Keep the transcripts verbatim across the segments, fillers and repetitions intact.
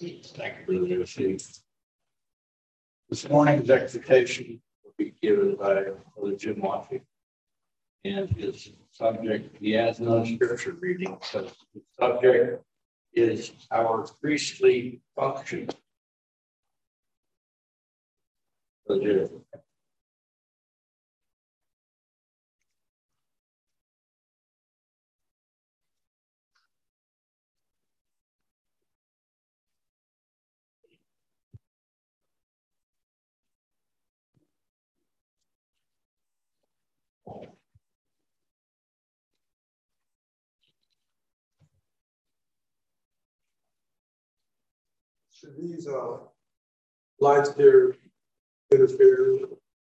Thank you, Brother Lucy. This morning's exhortation will be given by Brother Jim Waffey, and his subject, he has no scripture reading, so the subject is our priestly function. Brother Jim. Should these uh, lights here interfere?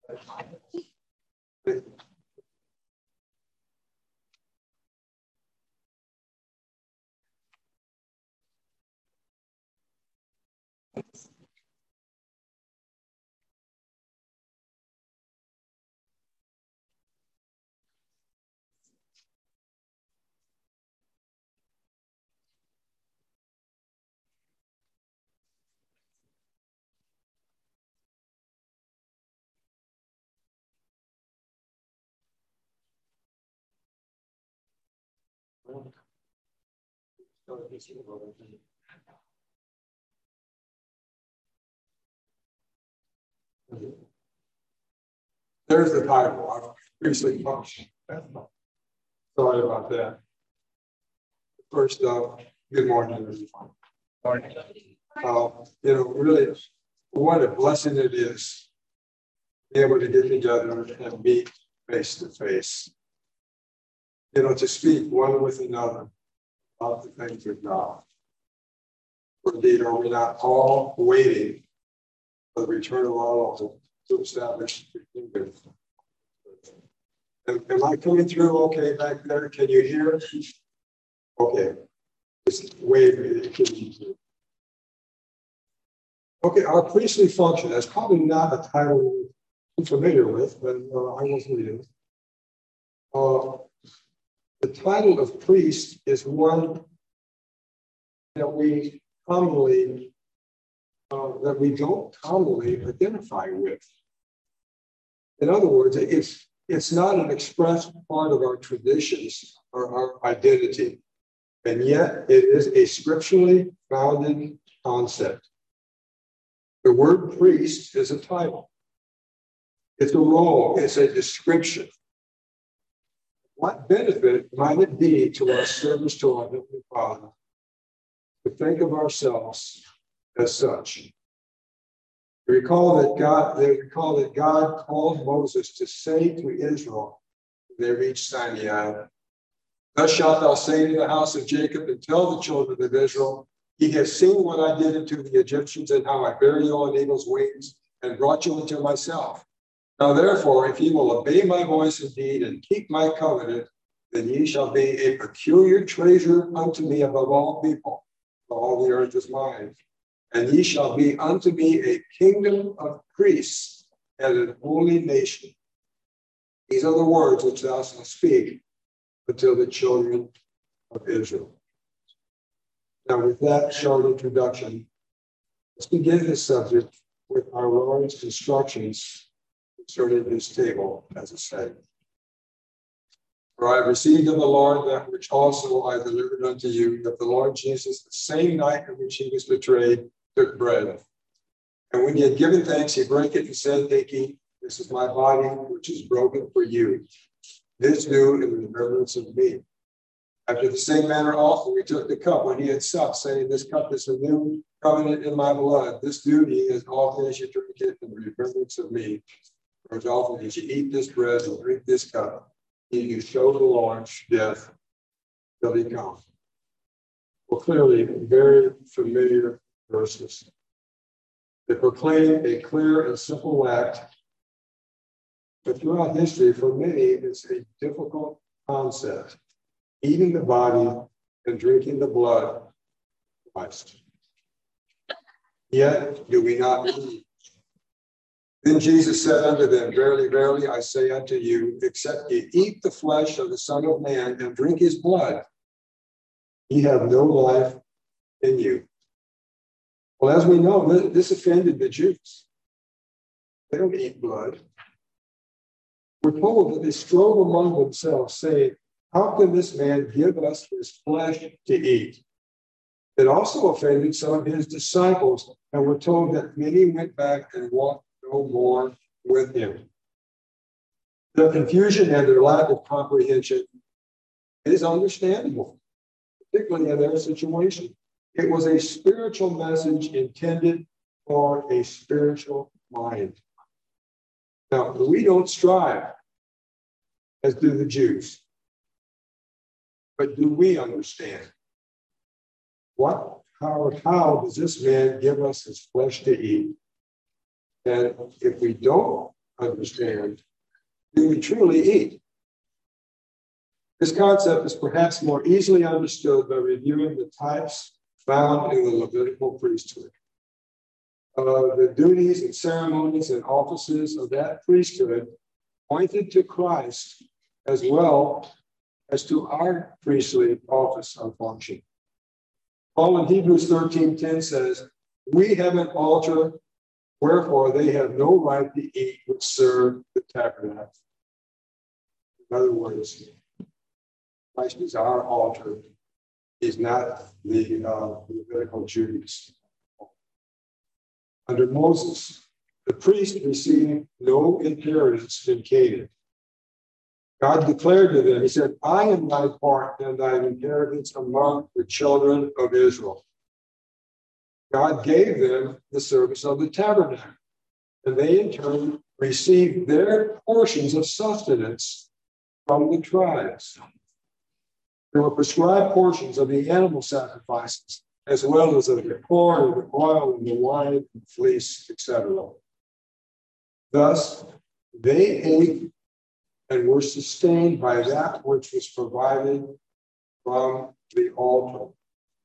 There's the title of priestly function. Sorry about that. First, uh, good morning, everyone. Morning. Uh, you know, really, what a blessing it is to be able to get together and meet face to face. You know, to speak one with another about the things of God. For indeed, are we not all waiting for the return of our Lord to establish the kingdom? Am, am I coming through okay back there? Can you hear? Okay. Just wave me. Okay, our priestly function, that's probably not a title I'm familiar with, but uh, I wasn't either. Uh, the title of priest is one that we commonly, uh, that we don't commonly identify with. In other words, it's, it's not an express part of our traditions or our identity. And yet it is a scripturally founded concept. The word priest is a title. It's a role, it's a description. What benefit might it be to our service to our Heavenly Father to think of ourselves as such? Recall that God, they recall that God called Moses to say to Israel when they reached Sinai, "Thus shalt thou say to the house of Jacob and tell the children of Israel, He has seen what I did unto the Egyptians and how I bare you on eagle's wings and brought you unto myself. Now therefore, if ye will obey my voice indeed and keep my covenant, then ye shall be a peculiar treasure unto me above all people, for all the earth is mine. And ye shall be unto me a kingdom of priests and an holy nation. These are the words which thou shalt speak until the children of Israel." Now, with that short introduction, let's begin this subject with our Lord's instructions concerning his table, as it said. "For I have received of the Lord that which also I delivered unto you, that the Lord Jesus, the same night in which he was betrayed, took bread. And when he had given thanks, he brake it and said, Take, eat, this is my body, which is broken for you. This do in remembrance of me. After the same manner also he took the cup when he had supped, saying, This cup is the new covenant in my blood. This do ye as often as you drink it in remembrance of me. For as often as you eat this bread and drink this cup, you show the Lord's death till he comes." Well, clearly, very familiar verses. They proclaim a clear and simple act, but throughout history, for many, it's a difficult concept. Eating the body and drinking the blood of Christ. Yet do we not believe? Then Jesus said unto them, Verily, verily, I say unto you, except ye eat the flesh of the Son of Man and drink his blood, ye have no life in you. Well, as we know, this offended the Jews. They don't eat blood. We're told that they strove among themselves, saying, how can this man give us his flesh to eat? It also offended some of his disciples, and we're told that many went back and walked no more with him. Their confusion and their lack of comprehension is understandable, particularly in their situation. It was a spiritual message intended for a spiritual mind. Now, we don't strive as do the Jews, but do we understand? What, how, how does this man give us his flesh to eat? And if we don't understand, do we truly eat? This concept is perhaps more easily understood by reviewing the types found in the Levitical priesthood. Uh, the duties and ceremonies and offices of that priesthood pointed to Christ as well as to our priestly office and function. Paul in Hebrews thirteen ten says, we have an altar, wherefore they have no right to eat which serve the tabernacle. In other words, Christ is our altar. He's not the uh, Levitical Jews. Under Moses, the priest received no inheritance in Canaan. God declared to them, he said, I am thy part and thy inheritance among the children of Israel. God gave them the service of the tabernacle, and they in turn received their portions of sustenance from the tribes. There were prescribed portions of the animal sacrifices, as well as of the corn, and the oil, and the wine, and the fleece, et cetera. Thus, they ate and were sustained by that which was provided from the altar.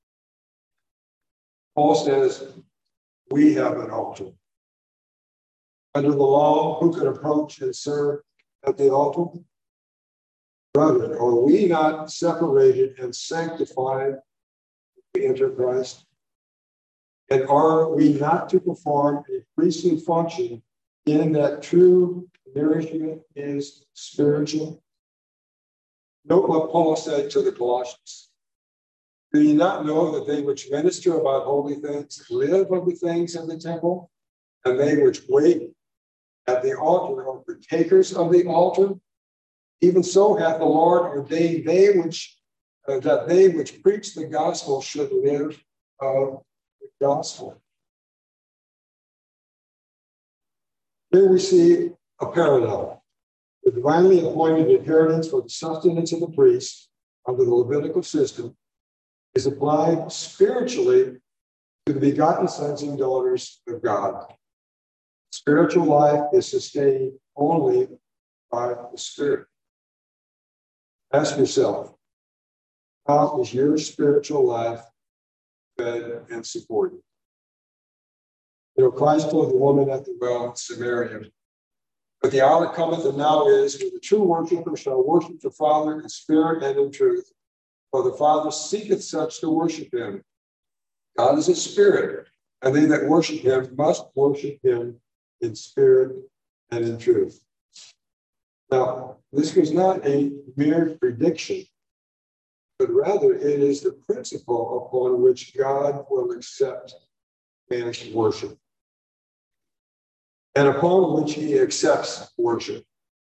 Paul says, we have an altar. Under the law, who could approach and serve at the altar? Brethren, are we not separated and sanctified to enter Christ? And are we not to perform a priestly function in that true nourishment is spiritual? Note what Paul said to the Colossians. Do you not know that they which minister about holy things live of the things of the temple, and they which wait at the altar are partakers of the altar? Even so hath the Lord ordained they which uh, that they which preach the gospel should live of the gospel. Here we see a parallel. The divinely appointed inheritance for the sustenance of the priest under the Levitical system is applied spiritually to the begotten sons and daughters of God. Spiritual life is sustained only by the Spirit. Ask yourself, how is your spiritual life fed and supported? You know, Christ told the woman at the well in Samaria, but the hour cometh and now is, when the true worshiper shall worship the Father in spirit and in truth, for the Father seeketh such to worship him. God is a spirit, and they that worship him must worship him in spirit and in truth. Now, this was not a mere prediction, but rather it is the principle upon which God will accept man's worship, and upon which he accepts worship.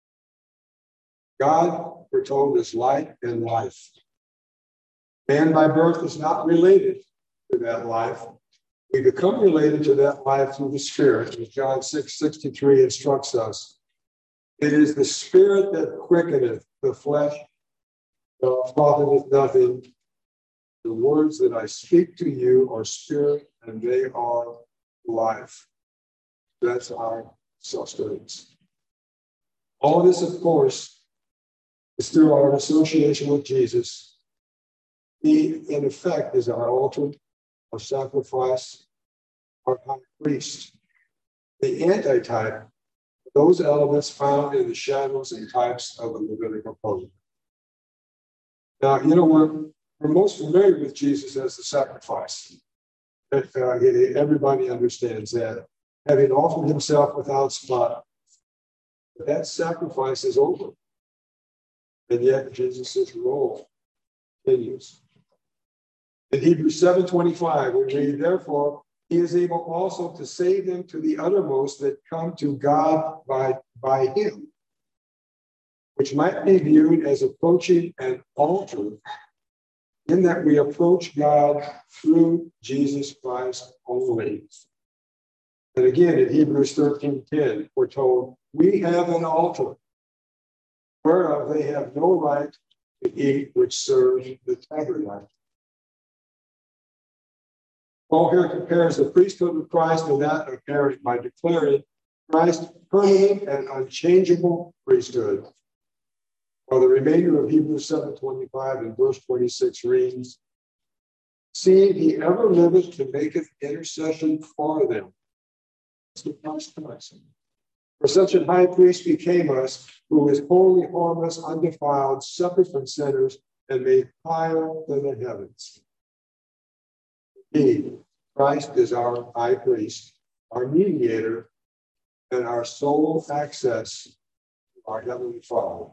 God, we're told, is light and life. Man by birth is not related to that life. We become related to that life through the Spirit, as John six sixty-three instructs us. It is the Spirit that quickeneth, the flesh that profiteth nothing. The words that I speak to you are spirit, and they are life. That's our sustenance. All this, of course, is through our association with Jesus. He, in effect, is our altar, our sacrifice, our high priest. The antitype, those elements found in the shadows and types of the Levitical code. Now, you know, we're, we're most familiar with Jesus as the sacrifice. That, uh, everybody understands that. Having offered himself without spot, that sacrifice is over. And yet Jesus' role continues. In Hebrews seven twenty-five, we read, therefore, he is able also to save them to the uttermost that come to God by, by him, which might be viewed as approaching an altar, in that we approach God through Jesus Christ only. And again, in Hebrews thirteen ten, we're told, we have an altar, whereof they have no right to eat, which serve the tabernacle. Paul here compares the priesthood of Christ to that of Aaron by declaring Christ's permanent and unchangeable priesthood. While the remainder of Hebrews seven twenty-five and verse twenty-six reads, seeing he ever liveth to maketh intercession for them. For such a high priest became us, who is holy, harmless, undefiled, separate from sinners, and made higher than the heavens. He, Christ, is our high priest, our mediator, and our sole access to our heavenly Father.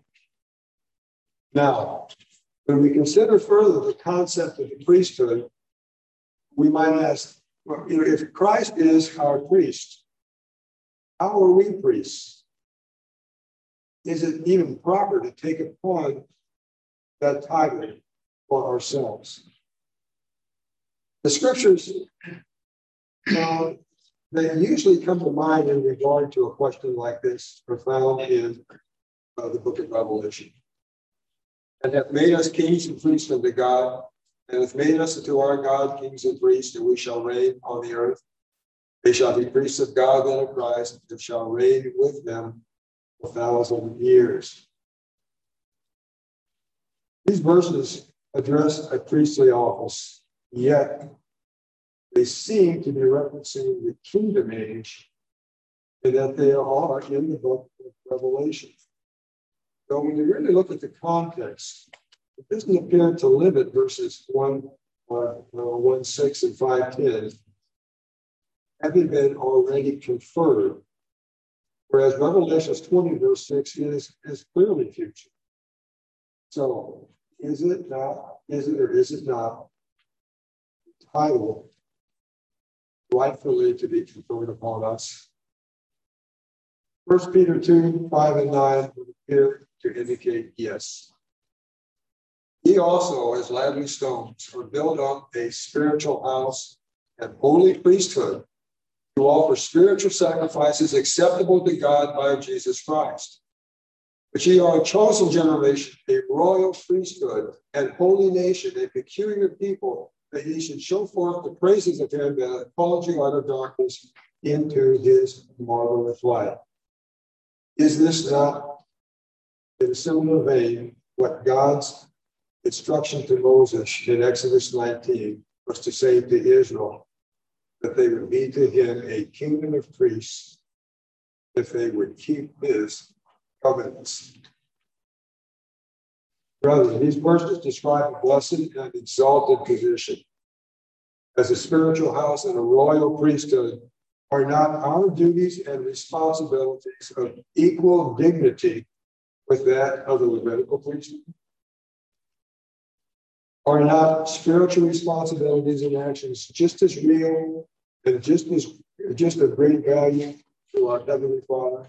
Now, when we consider further the concept of the priesthood, we might ask, well, you know, if Christ is our priest, how are we priests? Is it even proper to take upon that title for ourselves? The scriptures uh, that usually come to mind in regard to a question like this are found in uh, the book of Revelation. And hath made us kings and priests unto God, and hath made us unto our God kings and priests, and we shall reign on the earth. They shall be priests of God and of Christ, and shall reign with them a thousand years. These verses address a priestly office, yet they seem to be referencing the kingdom age, and that they are in the book of Revelation. So when you really look at the context, it doesn't appear to limit verses one, uh, uh, one six and five ten, having been already conferred, whereas Revelation twenty, verse six is, is clearly future. So is it not, is it or is it not the title rightfully to be conferred upon us? First Peter two, five and nine would appear to indicate yes. Ye also, as lively stones, are built up a spiritual house and holy priesthood to offer spiritual sacrifices acceptable to God by Jesus Christ. But ye are a chosen generation, a royal priesthood, and holy nation, a peculiar people, that ye should show forth the praises of him that hath called you out of darkness into his marvelous light. Is this not, in a similar vein, what God's instruction to Moses in Exodus nineteen was to say to Israel, that they would be to him a kingdom of priests if they would keep his covenants? Brothers, these verses describe a blessed and exalted position. As a spiritual house and a royal priesthood, are not our duties and responsibilities of equal dignity with that of the Levitical priesthood? Are not spiritual responsibilities and actions just as real and just as just of great value to our Heavenly Father?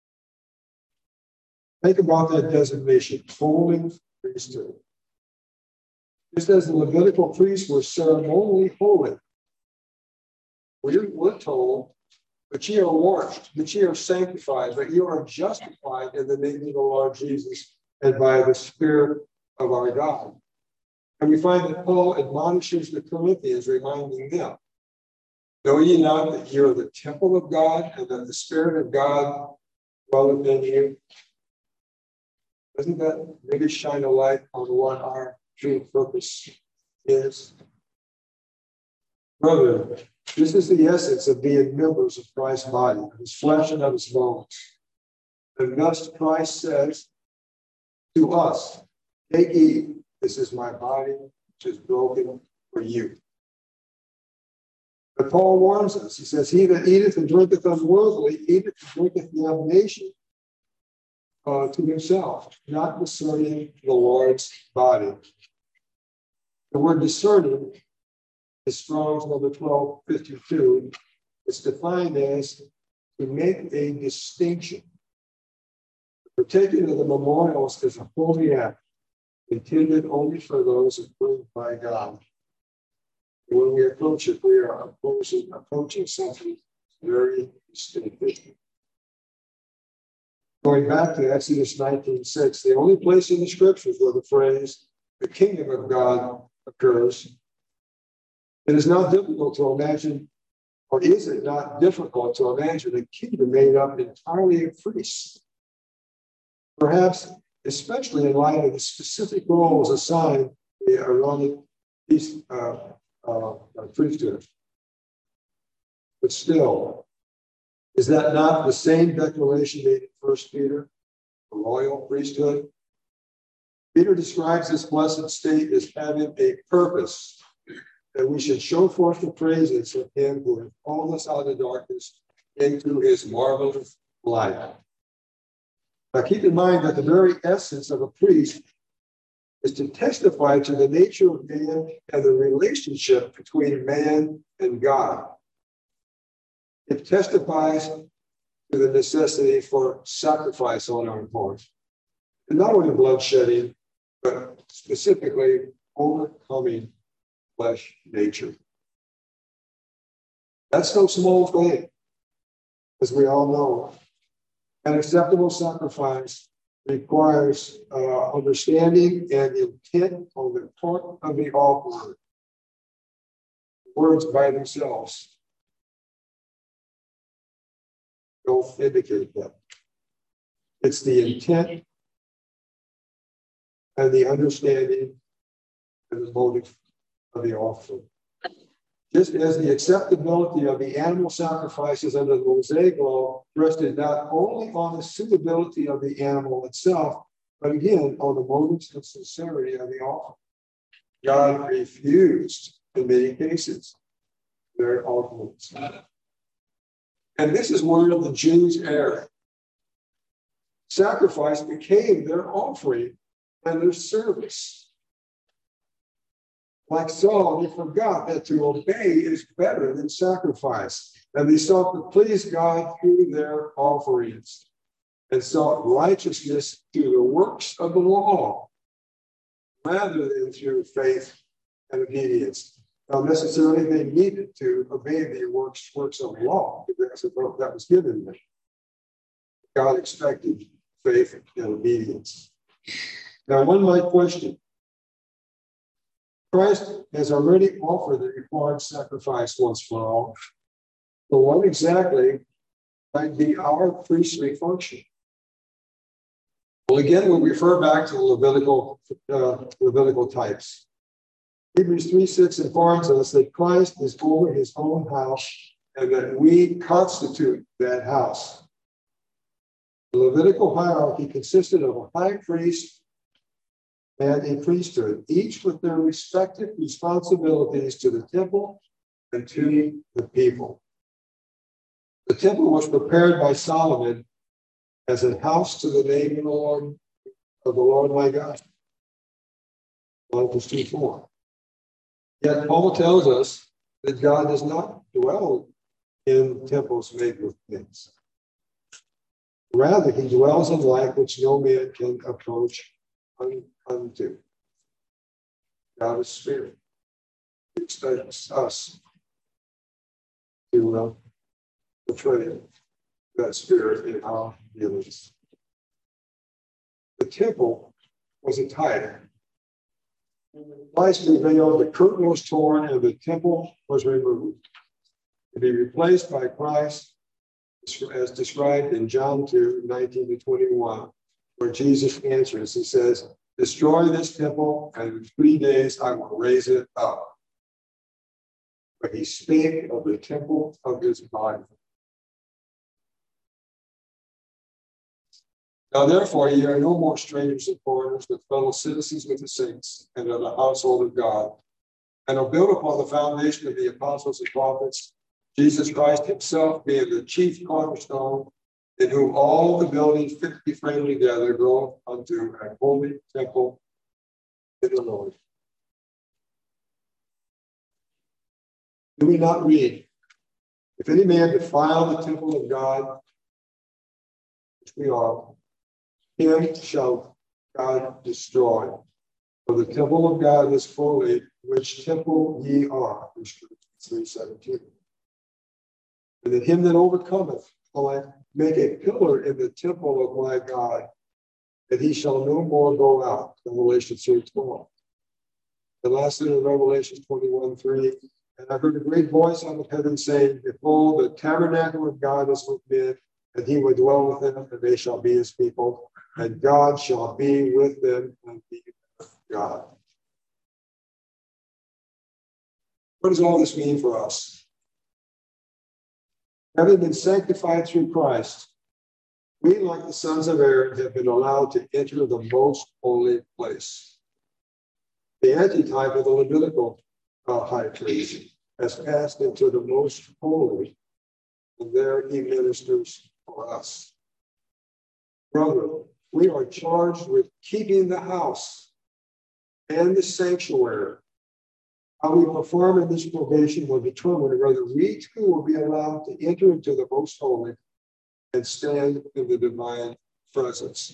Think about that designation, holy priesthood. Just as the Levitical priests were ceremonially holy, we're, we're told, but ye are washed, but ye are sanctified, but you are justified in the name of the Lord Jesus and by the Spirit of our God. And we find that Paul admonishes the Corinthians, reminding them, know ye not that ye are the temple of God, and that the Spirit of God dwelleth in you? Doesn't that maybe shine a light on what our true purpose is? Brother, this is the essence of being members of Christ's body, of his flesh and of his bones. And thus Christ says to us, take ye, this is my body, which is broken for you. But Paul warns us. He says, he that eateth and drinketh unworthily, eateth and drinketh damnation uh, to himself, not discerning the Lord's body. The word discerning is Strong's number twelve fifty-two. It's defined as to make a distinction. The partaking of the memorials is a holy act intended only for those approved by God. When we approach it, we are approaching, approaching something very distinctive. Going back to Exodus nineteen six, the only place in the scriptures where the phrase the kingdom of God occurs, it is not difficult to imagine, or is it not difficult to imagine a kingdom made up entirely of priests? Perhaps, especially in light of the specific roles assigned the Aaronic uh, uh, priesthood. But still, is that not the same declaration made in First Peter, the royal priesthood? Peter describes this blessed state as having a purpose, that we should show forth the praises of him who has called us out of darkness into his marvelous light. Now keep in mind that the very essence of a priest is to testify to the nature of man and the relationship between man and God. It testifies to the necessity for sacrifice on our part. And not only bloodshedding, but specifically overcoming flesh nature. That's no small thing, as we all know. An acceptable sacrifice requires uh, understanding and intent on the part of the offerer. Words by themselves don't indicate that. It's the intent and the understanding and the motive of the offering. Just as the acceptability of the animal sacrifices under the Mosaic law rested not only on the suitability of the animal itself, but again on the motives and sincerity of the offering. God refused, in many cases, their offerings. And this is where the Jews erred. Sacrifice became their offering and their service. Like Saul, they forgot that to obey is better than sacrifice. And they sought to please God through their offerings and sought righteousness through the works of the law rather than through faith and obedience. Not necessarily they needed to obey the works, works of law because of what that was given them. God expected faith and obedience. Now, one might question, Christ has already offered the required sacrifice once for all. So what exactly might be our priestly function? Well, again, we'll refer back to the Levitical, uh, Levitical types. Hebrews three six informs us that Christ is over his own house and that we constitute that house. The Levitical hierarchy consisted of a high priest and a priesthood, each with their respective responsibilities to the temple and to the people. The temple was prepared by Solomon as a house to the name of the Lord, of the Lord my God. First Peter two four. Yet Paul tells us that God does not dwell in temples made with hands. Rather, he dwells in light which no man can approach unto. God is spirit. He expects us to uh, portray that spirit in our dealings. The temple was a type. Christ prevailed, the curtain was torn, and the temple was removed to be replaced by Christ, as described in John two nineteen to twenty-one, where Jesus answers. He says, "Destroy this temple, and in three days I will raise it up." But he spake of the temple of his body. Now, therefore, ye are no more strangers and foreigners, but fellow citizens with the saints and of the household of God, and are built upon the foundation of the apostles and prophets, Jesus Christ himself being the chief cornerstone, in whom all the buildings fitly framed together grow unto a holy temple in the Lord. Do we not read, if any man defile the temple of God, which we are, him shall God destroy. For the temple of God is holy, which temple ye are. three seventeen. And that him that overcometh will I make a pillar in the temple of my God, that he shall no more go out. Revelation three twelve. The last in Revelation twenty-one three. And I heard a great voice out of heaven saying, behold, the tabernacle of God is with men, and he will dwell with them, and they shall be his people, and God shall be with them and be God. What does all this mean for us? Having been sanctified through Christ, we, like the sons of Aaron, have been allowed to enter the most holy place. The antitype of the Levitical uh, high priest has passed into the most holy, and there he ministers for us. Brother, we are charged with keeping the house and the sanctuary. How we perform in this probation will determine whether we too will be allowed to enter into the most holy and stand in the divine presence.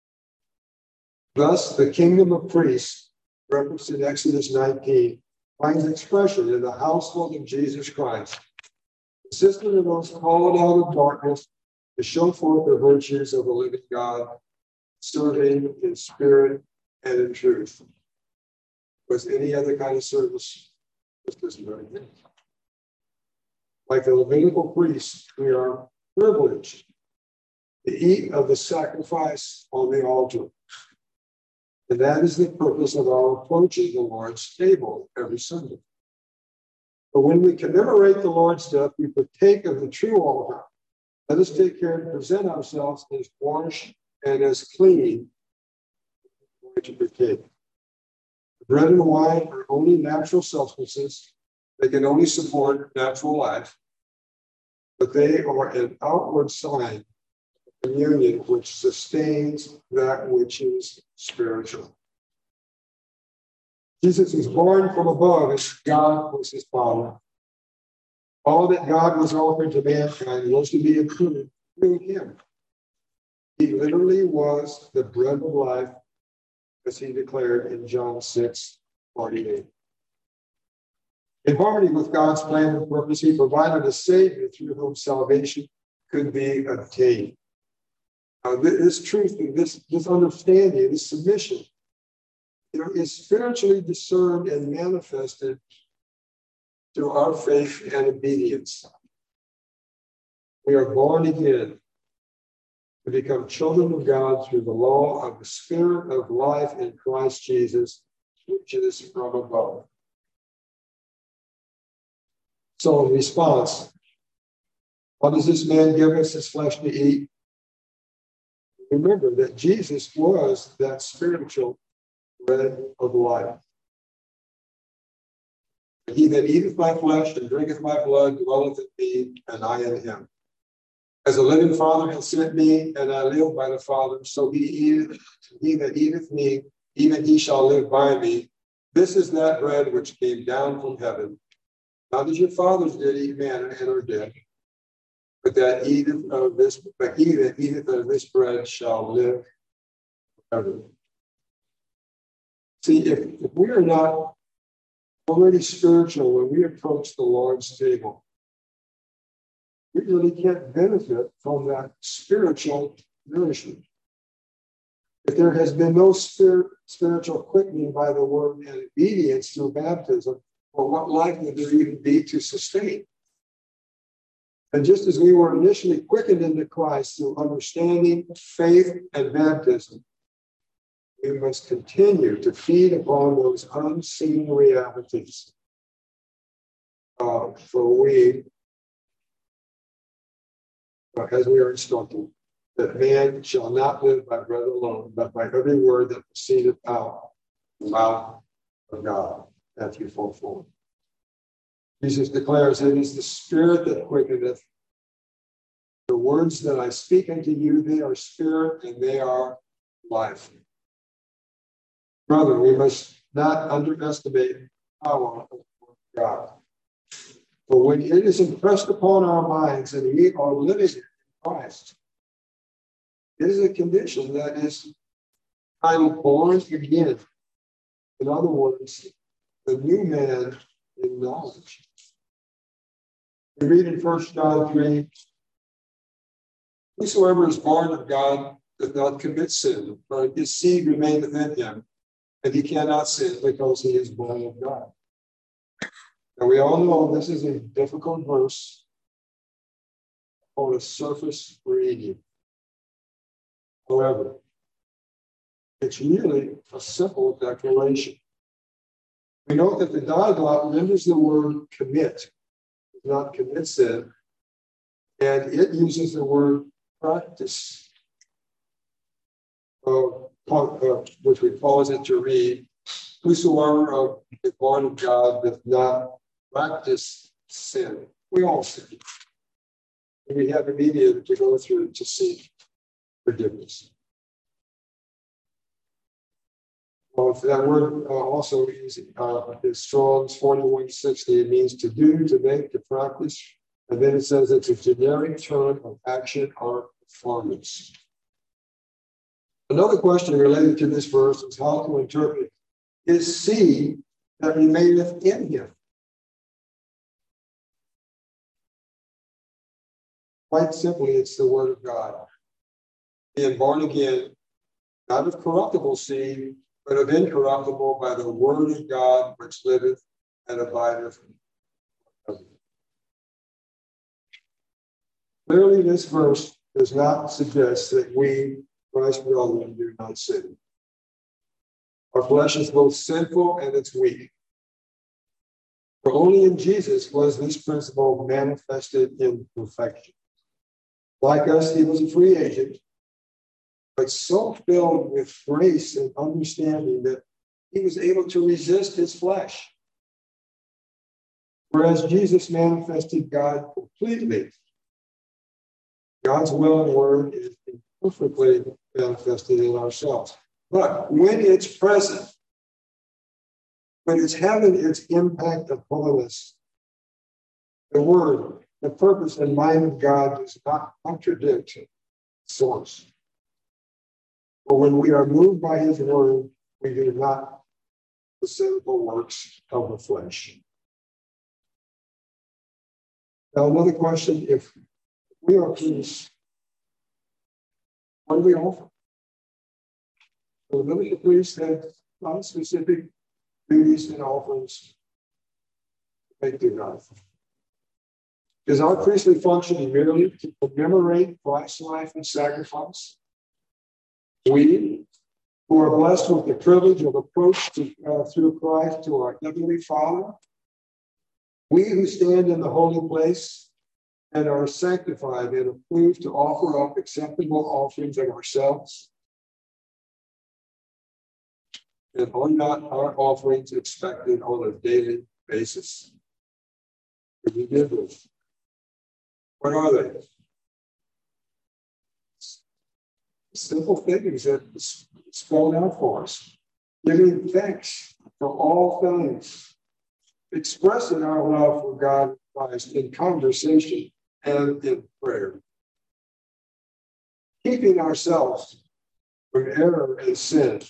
Thus, the kingdom of priests, referenced in Exodus nineteen, finds expression in the household of Jesus Christ, consistent of those called out of darkness to show forth the virtues of the living God, serving in spirit and in truth. Was any other kind of service just as very good. Like the Levitical priests, we are privileged to eat of the sacrifice on the altar. And that is the purpose of our approaching the Lord's table every Sunday. But when we commemorate the Lord's death, we partake of the true altar. Let us take care to present ourselves as washed and as clean to partake. Bread and wine are only natural substances. They can only support natural life, but they are an outward sign of communion which sustains that which is spiritual. Jesus was born from above, and God was his Father. All that God was offering to mankind was to be included through him. He literally was the bread of life, as he declared in John six forty-eight. In harmony with God's plan and purpose, he provided a Savior through whom salvation could be obtained. Now, this truth, this, this understanding, this submission, you know, is spiritually discerned and manifested through our faith and obedience. We are born again to become children of God through the law of the Spirit of life in Christ Jesus, which is from above. So in response, what does this man give us his flesh to eat? Remember that Jesus was that spiritual bread of life. He that eateth my flesh and drinketh my blood dwelleth in me, and I in him. As a living Father hath sent me, and I live by the Father, so he eateth, he that eateth me, even he shall live by me. This is that bread which came down from heaven. Not as your fathers did eat manna and are dead, but that eateth of this, but he that eateth of this bread shall live forever. See, if, if we are not already spiritual when we approach the Lord's table, we really can't benefit from that spiritual nourishment. If there has been no spirit, spiritual quickening by the word and obedience through baptism, well, what life would there even be to sustain? And just as we were initially quickened into Christ through understanding, faith, and baptism, we must continue to feed upon those unseen realities. Uh, for we, uh, as we are instructed, that man shall not live by bread alone, but by every word that proceedeth out of the mouth of God. Matthew four four. Jesus declares, it is the Spirit that quickeneth. The words that I speak unto you, they are spirit and they are life. Brother, we must not underestimate the power of God. But when it is impressed upon our minds and we are living in Christ, it is a condition that is kind of born again. In other words, the new man in knowledge. We read in First John three, whosoever is born of God does not commit sin, but his seed remaineth in him, and he cannot sin because he is born of God. Now we all know this is a difficult verse on a surface reading. However, it's really a simple declaration. We know that the dialogue renders the word commit, not commit sin, and it uses the word practice, uh, uh, which we pause it to read, whosoever is born of God does not practice sin. We all sin. And we have a mediator to go through to seek forgiveness. Well, that word uh, also is, uh, is Strong's forty-one sixty. It means to do, to make, to practice. And then it says it's a generic term of action or performance. Another question related to this verse is how to interpret his seed that remaineth in him. Quite simply, it's the word of God. Being born again, not of corruptible seed, but of incorruptible by the word of God, which liveth and abideth. Clearly, this verse does not suggest that we, Christ's brethren, do not sin. Our flesh is both sinful and it's weak. For only in Jesus was this principle manifested in perfection. Like us, he was a free agent, but so filled with grace and understanding that he was able to resist his flesh. Whereas Jesus manifested God completely, God's will and word is perfectly manifested in ourselves. But when it's present, when it's having its impact upon us, the word, the purpose and mind of God does not contradict source. But when we are moved by his word, we do not the sinful works of the flesh. Now, another question, if we are priests, what do we offer? The Levitical priests had non-specific duties and offerings to make to God. Is our priestly function merely to commemorate Christ's life and sacrifice? We, who are blessed with the privilege of approach to, uh, through Christ to our Heavenly Father, we who stand in the holy place and are sanctified and approved to offer up acceptable offerings of ourselves, and are not our offerings expected on a daily basis? Could we give this? What are they? Simple things that spelled out for us. Giving thanks for all things. Expressing our love for God and Christ in conversation and in prayer. Keeping ourselves from error and sin.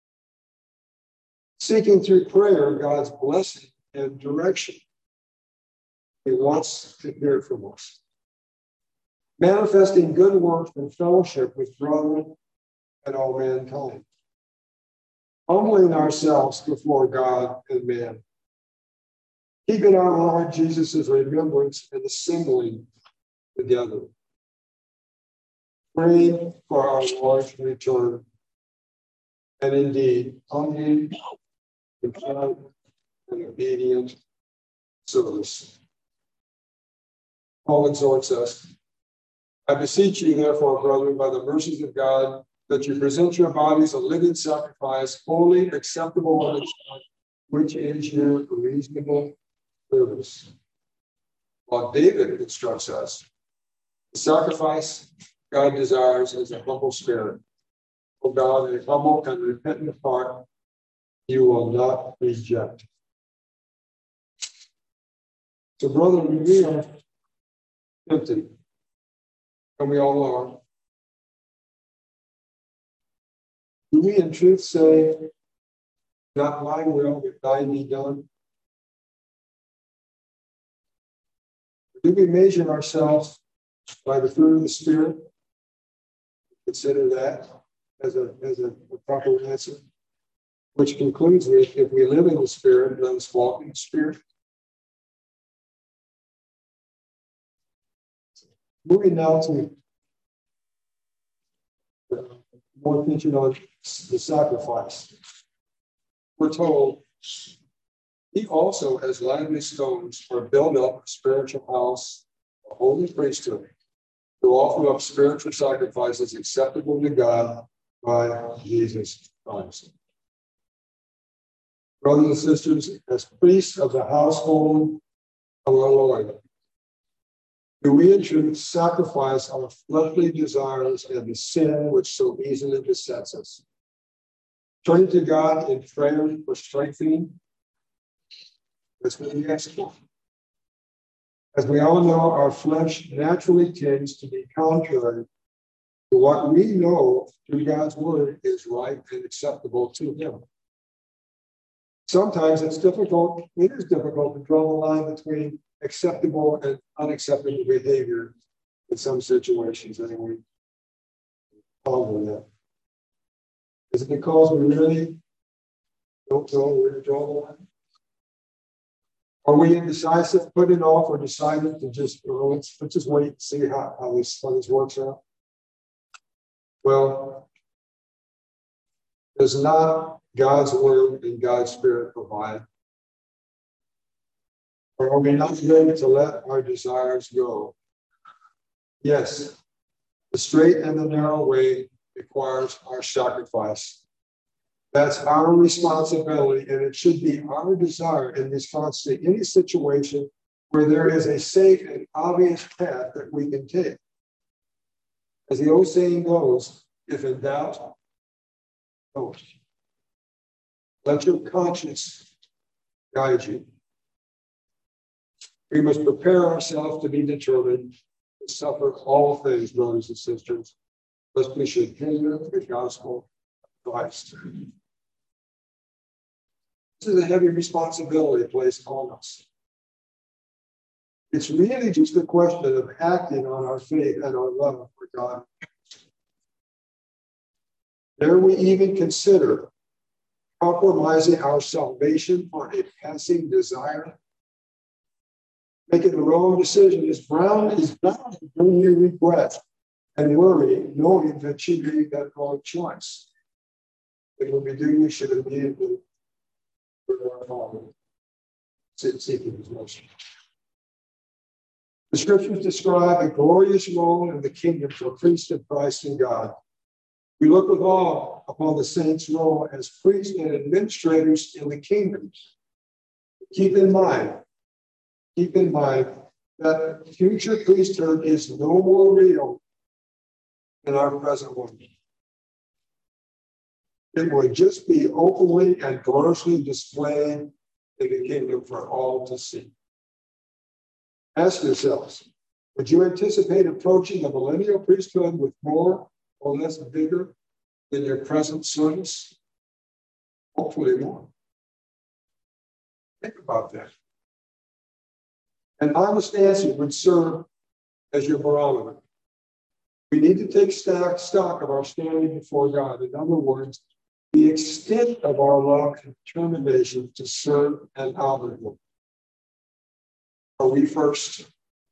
Seeking through prayer God's blessing and direction. He wants to hear from us. Manifesting good works and fellowship with brethren and all mankind. Humbling ourselves before God and man. Keeping our Lord Jesus' remembrance and assembling together. Praying for our Lord's return. And indeed, humbly, contrite, and obedient service. Paul exhorts us. I beseech you, therefore, brethren, by the mercies of God, that you present your bodies a living sacrifice, holy, acceptable unto God, which is your reasonable service. While David instructs us, the sacrifice God desires is a humble spirit. O God, a humble and repentant heart, you will not reject. So, brother, we are tempted, and we all are. Do we in truth say, not my will, but thine be done? Do we measure ourselves by the fruit of the Spirit? Consider that as a, as a, a proper answer, which concludes with, if we live in the Spirit, let us walk in the Spirit. Moving now to more attention on the sacrifice. We're told, he also, as lively stones, are built up a spiritual house, a holy priesthood, to offer up spiritual sacrifices acceptable to God by Jesus Christ. Brothers and sisters, as priests of the household of our Lord, do we in truth sacrifice our fleshly desires and the sin which so easily besets us? Turning to God in prayer for strengthening. That's what we ask for. As we all know, our flesh naturally tends to be contrary to what we know through God's word is right and acceptable to Him. Sometimes it's difficult, it is difficult to draw the line between acceptable and unacceptable behavior in some situations, and we follow that. Is it because we really don't know where to draw the line? Are we indecisive, putting off, or decided to just, well, let's, let's just wait and see how, how, this, how this works out? Well, does not God's word and God's spirit provide? Or are we not ready to let our desires go? Yes, the straight and the narrow way requires our sacrifice. That's our responsibility, and it should be our desire in response to any situation where there is a safe and obvious path that we can take. As the old saying goes, if in doubt, don't. Let your conscience guide you. We must prepare ourselves to be determined to suffer all things, brothers and sisters, lest we should hinder the gospel of Christ. This is a heavy responsibility placed on us. It's really just a question of acting on our faith and our love for God. Dare we even consider compromising our salvation for a passing desire? Making the wrong decision is bound is bound to bring you regret and worry, knowing that you made that wrong choice. But when we do, we should immediately put our Father, seeking His mercy. The scriptures describe a glorious role in the kingdom for priests of Christ and God. We look with awe upon the saints' role as priests and administrators in the kingdom. Keep in mind, keep in mind that future priesthood is no more real than our present one. It would just be openly and gloriously displayed in the kingdom for all to see. Ask yourselves, would you anticipate approaching the millennial priesthood with more or less vigor than your present service? Hopefully more. Think about that. An honest answer would serve as your barometer. We need to take stock, stock of our standing before God. In other words, the extent of our love and determination to serve and honor Him. Are we first?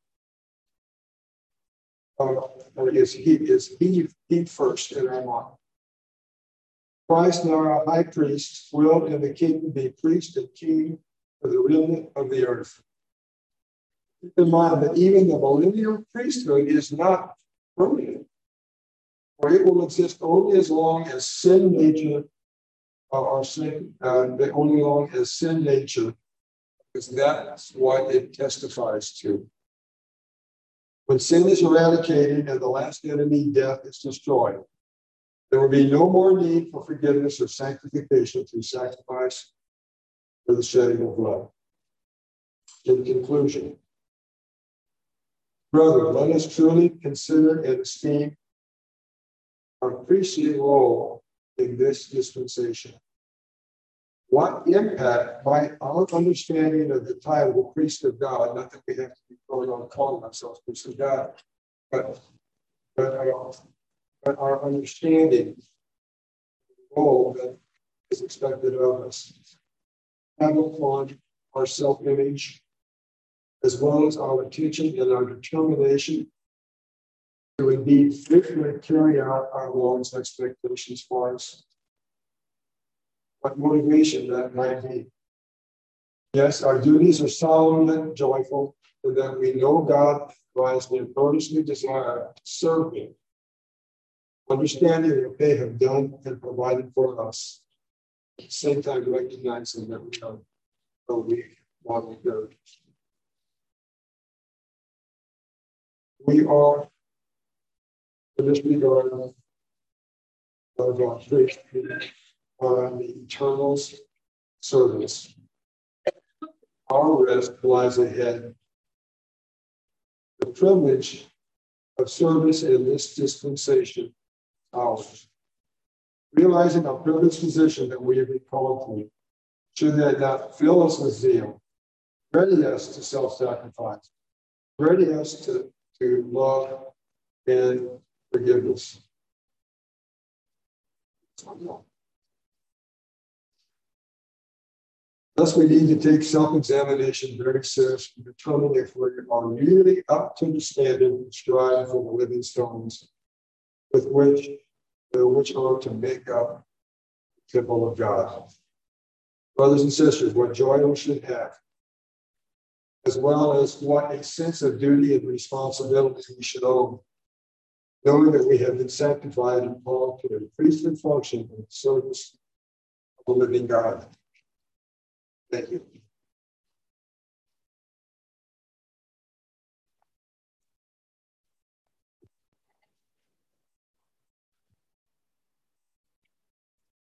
Uh, or is he, is he, he first in our mind? Christ, now our high priest, will in the kingdom be priest and king for the remnant of the earth. Keep in mind that even the millennial priesthood is not permanent, for it will exist only as long as sin nature uh, our sin, uh, they only belong as sin nature, because that's what it testifies to. When sin is eradicated and the last enemy, death, is destroyed, there will be no more need for forgiveness or sanctification through sacrifice or the shedding of blood. In conclusion, brethren, let us truly consider and esteem our priestly role in this dispensation. What impact might our understanding of the title of priest of God, not that we have to be going on calling ourselves priest of God, but, but, our, but our understanding of the role that is expected of us, have upon our self-image, as well as our attention and our determination to indeed faithfully carry out our Lord's expectations for us. What motivation that might be. Yes, our duties are solemn and joyful, and that we know God provides an earnestly desire to serve Him, understanding what they have done and provided for us. At the same time, recognizing that we are so weak, model good. We are, in this regard, of our faith, are the eternal's service. Our rest lies ahead. The privilege of service in this dispensation, ours. Realizing our privileged position that we have been called to, should that not fill us with zeal, ready us to self-sacrifice, ready us to, to love and forgiveness. Thus, we need to take self-examination very seriously to determine if we are really up to the standard and strive for the living stones with which, uh, which are to make up the temple of God. Brothers and sisters, what joy we should have, as well as what a sense of duty and responsibility we should own, knowing that we have been sanctified and called to a priestly function in the service of the living God. Thank you.